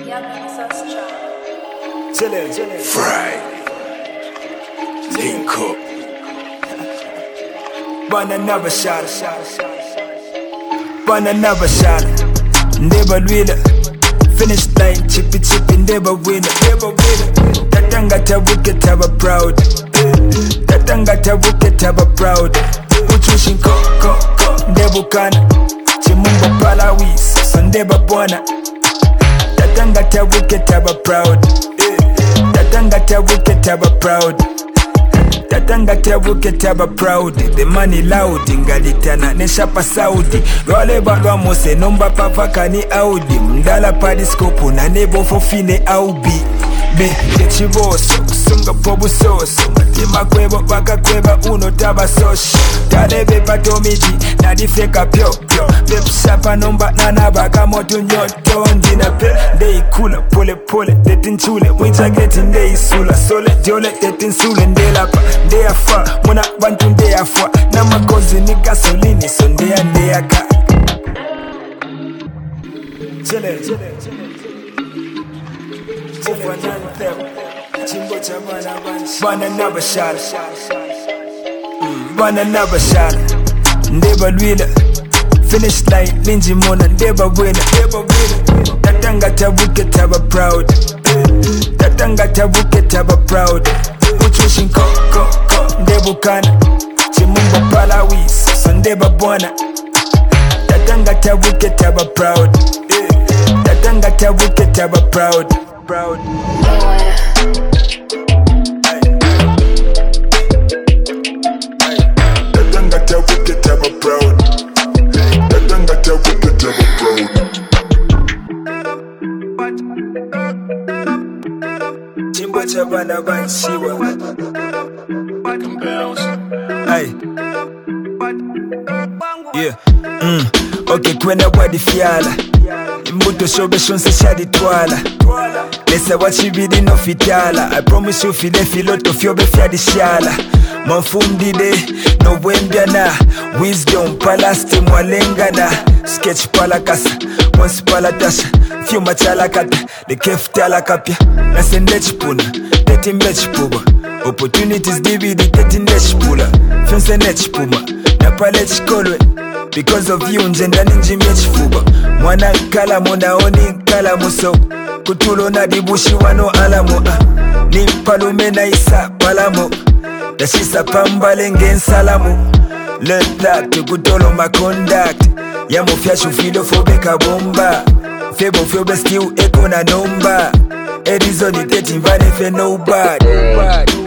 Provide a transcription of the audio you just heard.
Fried. Link up. Burn another shot. Burn another shot. Never winner. Finish line, chippy, never winner. Tatangata wicket have a proud. Tatangata wicket have a proud. Uchushi ko ndebukana. Chimumba palawisa, so never bona. Tatangata wicket have a proud. Tatangata wicket have a proud. Tatangata wicket have a proud. The money loud ingalitana neshapa Saudi. Role balwa mose nomba pavaka ni Audi. Mdala padiscope na nebo fofine aubi. Be chivoso sunga pobu soso. Matima kwebo baka kweba uno taba soshi. Talebe patomiji na difeka pyo pyo. Bep shapa nomba nana baka moto nyoto. Ndina pe ndei kula pole pole. Detin chule mwita geti ndei sula. Sole diole detin sule ndela pa. Ndea fa muna bantu ndea fa. Na makozi ni gasolini so ndea ka. Chile Burn another shot. Burn another shot. Never winner. Finish line, Linji Mona, never winner. Tatangata wicket have a proud. Tatangata wicket have a proud. Uchushi ko ndebukana. Chimumba palawisa, so never bona. Tatangata wicket have a proud. Tatangata wicket have a proud. Tatangata wicket have a proud. Tatangata wicket have a proud. Chimba chabana banshiwa. Hey. Yeah. Okay, kwenda bwadi fiala. Imbuto shobe shonse shadi twala. Lesa wachibidi no fitala. I promise you file filoto fyobe fiadi shala. Manfundide no wembiana. Wisdom palasti mwalengana. Sketch palakasa Once palatasha Few machala kata The kef tala kapya Nasende chipuna Teti mbechi puba Opportunities DVD teti ndechi pula Fionse nechi puma Napale chikolwe Because of you njenda ninji mechi fuba Mwana kalamu naoni kalamu so Kutulo na dibushi wano alamu Ni palume na isa palamu Dashisa pambale ngen salamu Learn that to kutolo my conduct Yamo fiashu filo fobeka bomba Febo fyobe still echo na number Edison it 13 vale fe nobody